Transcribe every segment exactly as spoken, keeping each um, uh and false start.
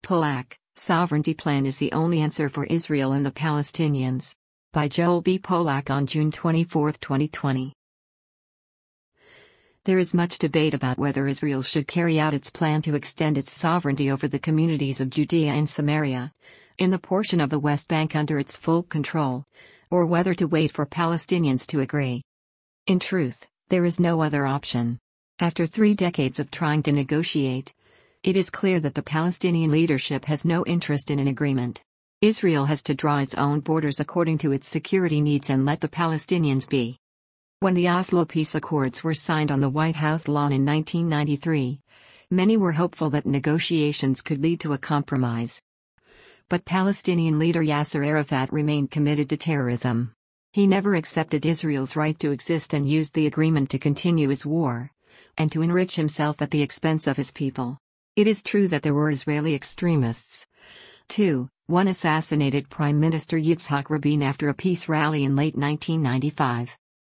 Polak, Sovereignty Plan is the only answer for Israel and the Palestinians. By Joel B. Polak on June twenty-fourth, twenty twenty. There is much debate about whether Israel should carry out its plan to extend its sovereignty over the communities of Judea and Samaria, in the portion of the West Bank under its full control, or whether to wait for Palestinians to agree. In truth, there is no other option. After three decades of trying to negotiate, it is clear that the Palestinian leadership has no interest in an agreement. Israel has to draw its own borders according to its security needs and let the Palestinians be. When the Oslo Peace Accords were signed on the White House lawn in nineteen ninety-three, many were hopeful that negotiations could lead to a compromise. But Palestinian leader Yasser Arafat remained committed to terrorism. He never accepted Israel's right to exist and used the agreement to continue his war, and to enrich himself at the expense of his people. It is true that there were Israeli extremists, too. One assassinated Prime Minister Yitzhak Rabin after a peace rally in late nineteen ninety-five.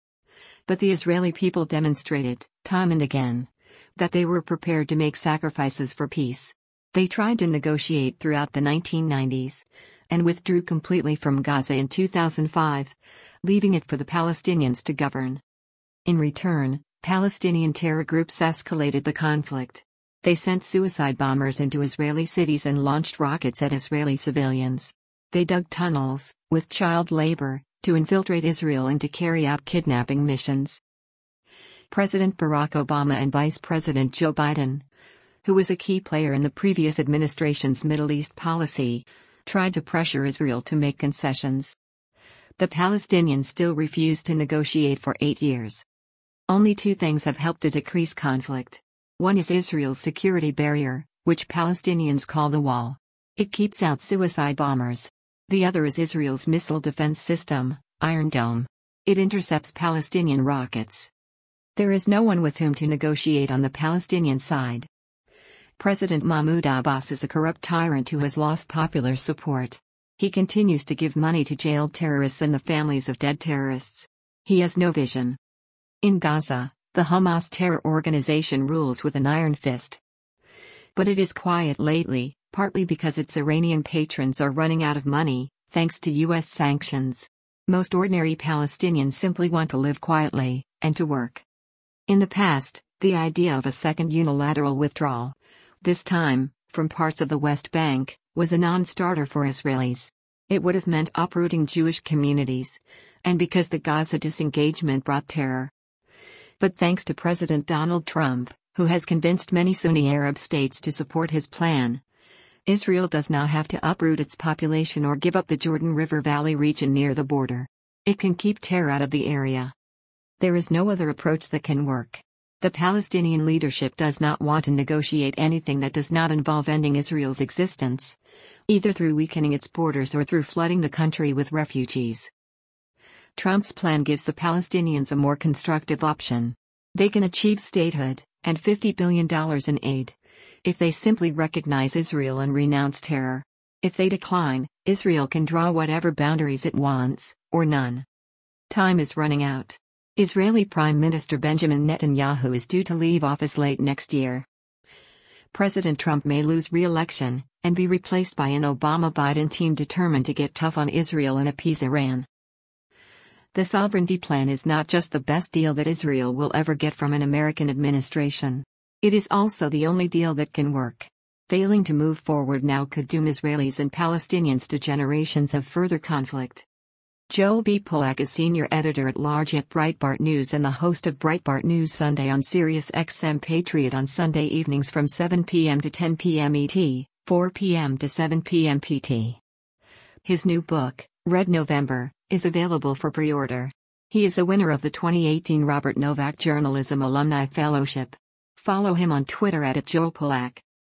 But the Israeli people demonstrated, time and again, that they were prepared to make sacrifices for peace. They tried to negotiate throughout the nineteen nineties, and withdrew completely from Gaza in two thousand five, leaving it for the Palestinians to govern. In return, Palestinian terror groups escalated the conflict. They sent suicide bombers into Israeli cities and launched rockets at Israeli civilians. They dug tunnels, with child labor, to infiltrate Israel and to carry out kidnapping missions. President Barack Obama and Vice President Joe Biden, who was a key player in the previous administration's Middle East policy, tried to pressure Israel to make concessions. The Palestinians still refused to negotiate for eight years. Only two things have helped to decrease conflict. One is Israel's security barrier, which Palestinians call the wall. It keeps out suicide bombers. The other is Israel's missile defense system, Iron Dome. It intercepts Palestinian rockets. There is no one with whom to negotiate on the Palestinian side. President Mahmoud Abbas is a corrupt tyrant who has lost popular support. He continues to give money to jailed terrorists and the families of dead terrorists. He has no vision. In Gaza, the Hamas terror organization rules with an iron fist. But it is quiet lately, partly because its Iranian patrons are running out of money, thanks to U S sanctions. Most ordinary Palestinians simply want to live quietly, and to work. In the past, the idea of a second unilateral withdrawal, this time, from parts of the West Bank, was a non-starter for Israelis. It would have meant uprooting Jewish communities, and because the Gaza disengagement brought terror. But thanks to President Donald Trump, who has convinced many Sunni Arab states to support his plan, Israel does not have to uproot its population or give up the Jordan River Valley region near the border. It can keep terror out of the area. There is no other approach that can work. The Palestinian leadership does not want to negotiate anything that does not involve ending Israel's existence, either through weakening its borders or through flooding the country with refugees. Trump's plan gives the Palestinians a more constructive option. They can achieve statehood, and fifty billion dollars in aid, if they simply recognize Israel and renounce terror. If they decline, Israel can draw whatever boundaries it wants, or none. Time is running out. Israeli Prime Minister Benjamin Netanyahu is due to leave office late next year. President Trump may lose re-election, and be replaced by an Obama-Biden team determined to get tough on Israel and appease Iran. The sovereignty plan is not just the best deal that Israel will ever get from an American administration. It is also the only deal that can work. Failing to move forward now could doom Israelis and Palestinians to generations of further conflict. Joel B. Polak is senior editor-at-large at Breitbart News and the host of Breitbart News Sunday on Sirius X M Patriot on Sunday evenings from seven p m to ten p m E T, four p m to seven p m P T. His new book, Red November, is available for pre-order. He is a winner of the twenty eighteen Robert Novak Journalism Alumni Fellowship. Follow him on Twitter at Joel Polak.